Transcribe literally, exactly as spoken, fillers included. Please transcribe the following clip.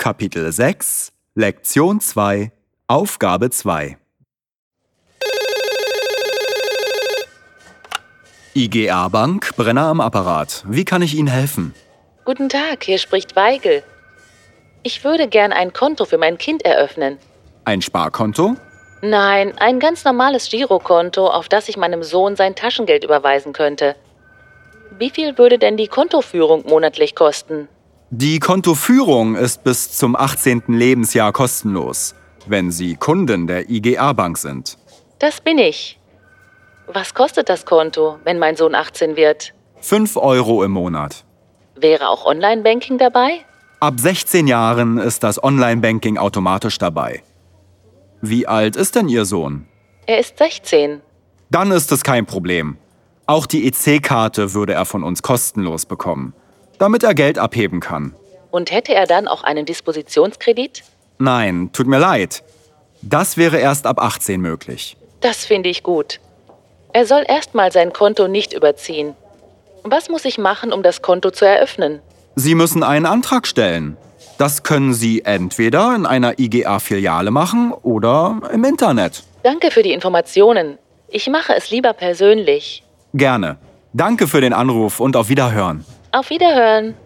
Kapitel sechs, Lektion zwei, Aufgabe zwei. I G A Bank, Brenner am Apparat. Wie kann ich Ihnen helfen? Guten Tag, hier spricht Weigel. Ich würde gern ein Konto für mein Kind eröffnen. Ein Sparkonto? Nein, ein ganz normales Girokonto, auf das ich meinem Sohn sein Taschengeld überweisen könnte. Wie viel würde denn die Kontoführung monatlich kosten? Die Kontoführung ist bis zum achtzehnten Lebensjahr kostenlos, wenn Sie Kundin der I G A Bank sind. Das bin ich. Was kostet das Konto, wenn mein Sohn achtzehn wird? fünf Euro im Monat. Wäre auch Online-Banking dabei? Ab sechzehn Jahren ist das Online-Banking automatisch dabei. Wie alt ist denn Ihr Sohn? Er ist sechzehn. Dann ist es kein Problem. Auch die E C-Karte würde er von uns kostenlos bekommen, damit er Geld abheben kann. Und hätte er dann auch einen Dispositionskredit? Nein, tut mir leid. Das wäre erst ab achtzehn möglich. Das finde ich gut. Er soll erstmal sein Konto nicht überziehen. Was muss ich machen, um das Konto zu eröffnen? Sie müssen einen Antrag stellen. Das können Sie entweder in einer I G A-Filiale machen oder im Internet. Danke für die Informationen. Ich mache es lieber persönlich. Gerne. Danke für den Anruf und auf Wiederhören. Auf Wiederhören.